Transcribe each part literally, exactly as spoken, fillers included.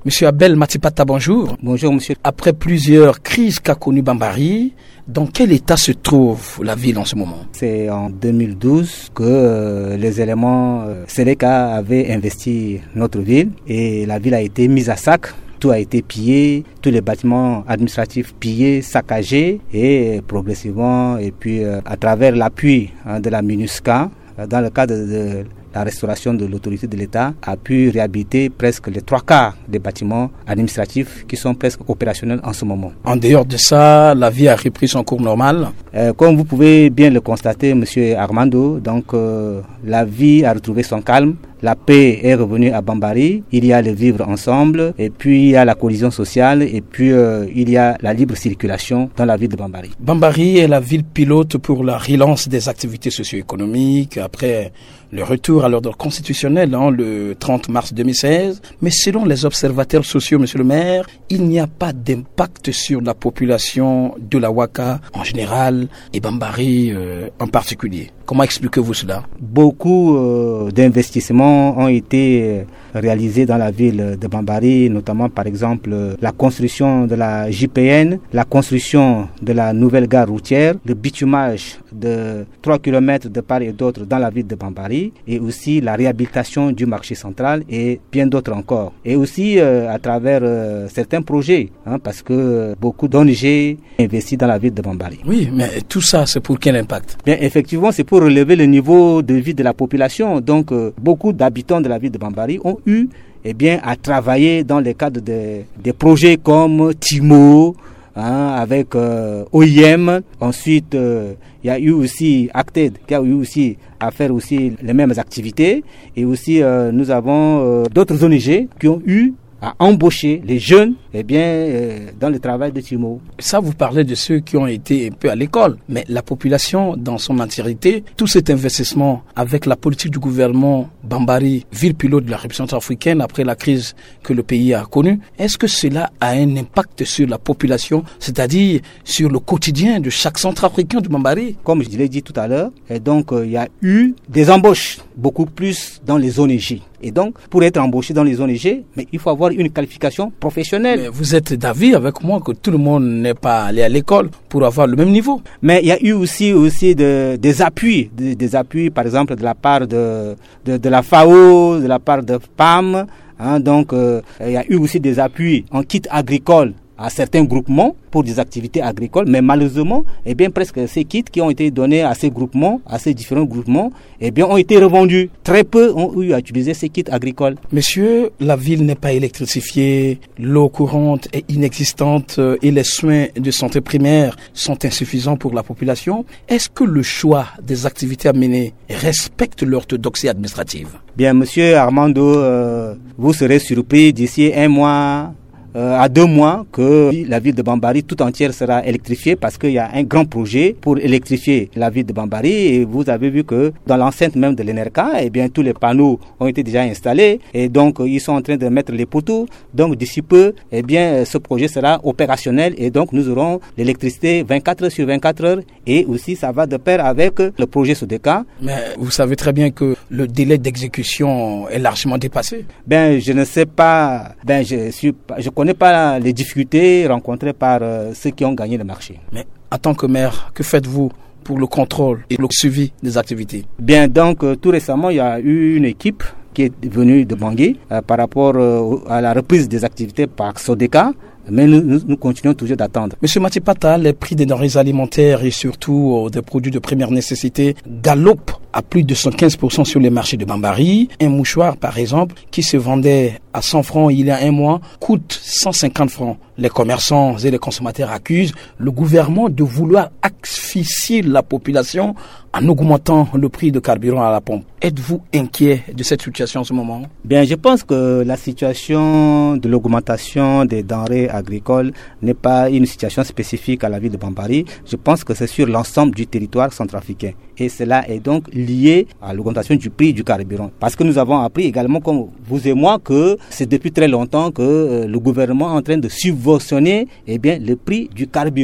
Monsieur Abel Matipata, bonjour. Bonjour, monsieur. Après plusieurs crises qu'a connues Bambari, dans quel état se trouve la ville en ce moment? C'est en deux mille douze que euh, les éléments euh, Seleka avaient investi notre ville et la ville a été mise à sac. Tout a été pillé, tous les bâtiments administratifs pillés, saccagés et progressivement, et puis euh, à travers l'appui hein, de la MINUSCA, euh, dans le cadre de la restauration de l'autorité de l'État, a pu réhabiliter presque les trois quarts des bâtiments administratifs qui sont presque opérationnels en ce moment. En dehors de ça, la vie a repris son cours normal. Euh, comme vous pouvez bien le constater, monsieur Armando, donc euh, la vie a retrouvé son calme. La paix est revenue à Bambari, il y a le vivre ensemble, et puis il y a la cohésion sociale, et puis euh, il y a la libre circulation dans la ville de Bambari. Bambari est la ville pilote pour la relance des activités socio-économiques après le retour à l'ordre constitutionnel hein, le trente mars deux mille seize. Mais selon les observateurs sociaux, monsieur le maire, il n'y a pas d'impact sur la population de la Ouaka en général et Bambari euh, en particulier. Comment expliquez-vous cela? Beaucoup euh, d'investissements ont été réalisés dans la ville de Bambari, notamment par exemple la construction de la J P N, la construction de la nouvelle gare routière, le bitumage de trois kilomètres de part et d'autre dans la ville de Bambari et aussi la réhabilitation du marché central et bien d'autres encore. Et aussi euh, à travers euh, certains projets, hein, parce que beaucoup d'O N G investissent dans la ville de Bambari. Oui, mais tout ça, c'est pour quel impact? Bien, effectivement, c'est pour relever le niveau de vie de la population. Donc, euh, beaucoup d'habitants de la ville de Bambari ont eu eh bien, à travailler dans le cadre de, des projets comme Timo, hein, avec euh, O I M. Ensuite, euh, il y a eu aussi Acted qui a eu aussi à faire aussi les mêmes activités. Et aussi, euh, nous avons euh, d'autres O N G qui ont eu à embaucher les jeunes eh bien, euh, dans le travail de Timo. Ça, vous parlez de ceux qui ont été un peu à l'école, mais la population dans son entièreté, tout cet investissement avec la politique du gouvernement Bambari, ville pilote de la République centrafricaine après la crise que le pays a connue, est-ce que cela a un impact sur la population, c'est-à-dire sur le quotidien de chaque centrafricain de Bambari? Comme je l'ai dit tout à l'heure, et donc il euh, y a eu des embauches, beaucoup plus dans les O N G. Et donc, pour être embauché dans les O N G, mais il faut avoir une qualification professionnelle. Mais vous êtes d'avis avec moi que tout le monde n'est pas allé à l'école pour avoir le même niveau. Mais il y a eu aussi, aussi de, des appuis, de, des appuis par exemple de la part de, de, de la F A O, de la part de P A M. Hein, donc, euh, il y a eu aussi des appuis en kit agricole à certains groupements pour des activités agricoles, mais malheureusement, eh bien, presque ces kits qui ont été donnés à ces groupements, à ces différents groupements, eh bien, ont été revendus. Très peu ont eu à utiliser ces kits agricoles. Monsieur, la ville n'est pas électrifiée, l'eau courante est inexistante et les soins de santé primaire sont insuffisants pour la population. Est-ce que le choix des activités à mener respecte l'orthodoxie administrative? Bien, monsieur Armando, euh, vous serez surpris d'ici un mois, Euh, à deux mois que la ville de Bambari tout entière sera électrifiée parce qu'il y a un grand projet pour électrifier la ville de Bambari et vous avez vu que dans l'enceinte même de l'Enerca, eh bien tous les panneaux ont été déjà installés et donc ils sont en train de mettre les poteaux. Donc d'ici peu, eh bien ce projet sera opérationnel et donc nous aurons l'électricité vingt-quatre heures sur vingt-quatre heures et aussi ça va de pair avec le projet Sodeka. Mais vous savez très bien que le délai d'exécution est largement dépassé. Ben je ne sais pas, ben je suis je connais n'est pas les difficultés rencontrées par euh, ceux qui ont gagné le marché. Mais en tant que maire, que faites-vous pour le contrôle et le suivi des activités? Bien, donc euh, tout récemment, il y a eu une équipe qui est venue de Bangui euh, par rapport euh, à la reprise des activités par Sodeka. Mais nous, nous, nous continuons toujours d'attendre. Monsieur Matipata, les prix des denrées alimentaires et surtout euh, des produits de première nécessité galopent à plus de cent quinze pour cent sur les marchés de Bambari. Un mouchoir, par exemple, qui se vendait à cent francs il y a un mois, coûte cent cinquante francs. Les commerçants et les consommateurs accusent le gouvernement de vouloir asphyxier la population en augmentant le prix de carburant à la pompe. Êtes-vous inquiet de cette situation en ce moment? Bien, je pense que la situation de l'augmentation des denrées agricoles n'est pas une situation spécifique à la ville de Bambari. Je pense que c'est sur l'ensemble du territoire centrafricain. Et cela est donc lié à l'augmentation du prix du carburant. Parce que nous avons appris également, comme vous et moi, que c'est depuis très longtemps que euh, le gouvernement est en train de subventionner eh bien, le prix du carburant.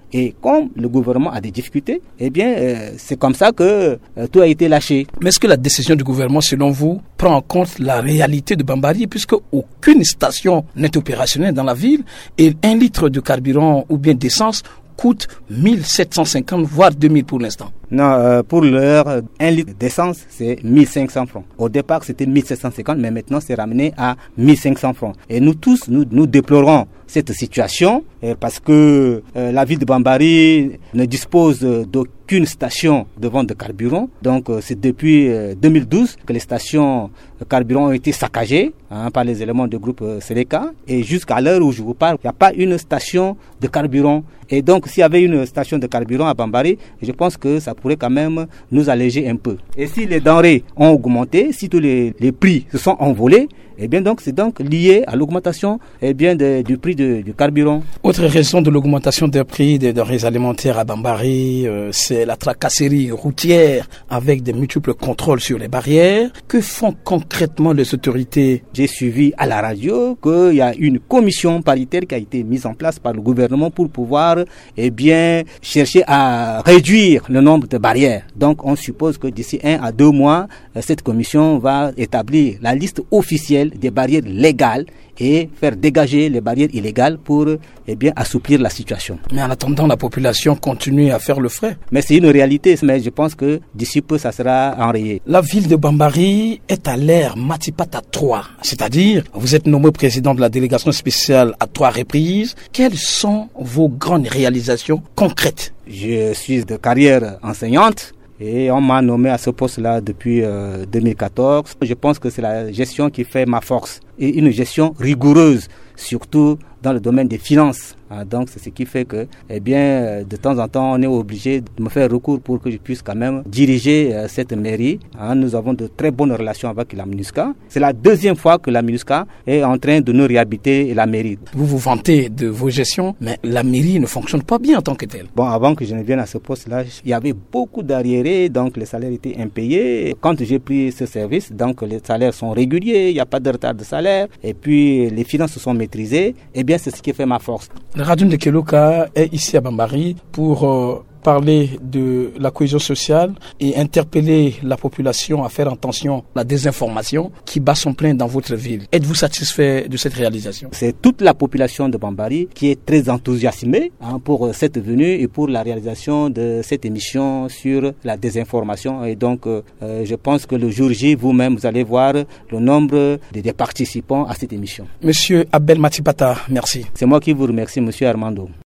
Et comme le gouvernement a des difficultés, eh bien, euh, c'est comme ça que euh, tout a été lâché. Mais est-ce que la décision du gouvernement, selon vous, prend en compte la réalité de Bambari, puisque aucune station n'est opérationnelle dans la ville et un litre de carburant ou bien d'essence coûte mille sept cent cinquante voire deux mille pour l'instant? Non, euh, pour l'heure, un litre d'essence, c'est mille cinq cents francs. Au départ, c'était mille sept cent cinquante, mais maintenant, c'est ramené à mille cinq cents francs. Et nous tous, nous, nous déplorons cette situation euh, parce que euh, la ville de Bambari ne dispose d'aucune station de vente de carburant. Donc, euh, c'est depuis euh, deux mille douze que les stations de carburant ont été saccagées hein, par les éléments du groupe euh, Seleka. Et jusqu'à l'heure où je vous parle, il n'y a pas une station de carburant. Et donc, s'il y avait une station de carburant à Bambari, je pense que ça pourrait quand même nous alléger un peu. Et si les denrées ont augmenté, si tous les, les prix se sont envolés, eh bien donc c'est donc lié à l'augmentation eh bien de, du prix de, du carburant. Autre raison de l'augmentation des prix des denrées alimentaires à Bambari, euh, c'est la tracasserie routière avec de multiples contrôles sur les barrières. Que font concrètement les autorités? J'ai suivi à la radio qu'il y a une commission paritaire qui a été mise en place par le gouvernement pour pouvoir eh bien chercher à réduire le nombre de barrières. Donc on suppose que d'ici un à deux mois, cette commission va établir la liste officielle des barrières légales et faire dégager les barrières illégales pour eh bien assouplir la situation. Mais en attendant, la population continue à faire le frais. Mais c'est une réalité, mais je pense que d'ici peu, ça sera enrayé. La ville de Bambari est à l'ère Matipata trois, c'est-à-dire vous êtes nommé président de la délégation spéciale à trois reprises. Quelles sont vos grandes réalisations concrètes? Je suis de carrière enseignante. Et on m'a nommé à ce poste-là depuis euh, deux mille quatorze. Je pense que c'est la gestion qui fait ma force. Et une gestion rigoureuse, surtout dans le domaine des finances. Ah, donc c'est ce qui fait que, eh bien, de temps en temps, on est obligé de me faire recours pour que je puisse quand même diriger euh, cette mairie. Ah, nous avons de très bonnes relations avec la MINUSCA. C'est la deuxième fois que la MINUSCA est en train de nous réhabiter la mairie. Vous vous vantez de vos gestions, mais la mairie ne fonctionne pas bien en tant que telle. Bon, avant que je ne vienne à ce poste-là, il y avait beaucoup d'arriérés, donc les salaires étaient impayés. Quand j'ai pris ce service, donc les salaires sont réguliers, il n'y a pas de retard de salaire, et puis les finances se sont maîtrisées. Eh bien, c'est ce qui fait ma force. La radio de Keloka est ici à Bambari pour euh, parler de la cohésion sociale et interpeller la population à faire attention à la désinformation qui bat son plein dans votre ville. Êtes-vous satisfait de cette réalisation? C'est toute la population de Bambari qui est très enthousiasmée hein, pour cette venue et pour la réalisation de cette émission sur la désinformation. Et donc, euh, je pense que le jour J, vous-même, vous allez voir le nombre de, de participants à cette émission. Monsieur Abel Matipata, merci. C'est moi qui vous remercie, Monsieur Armando.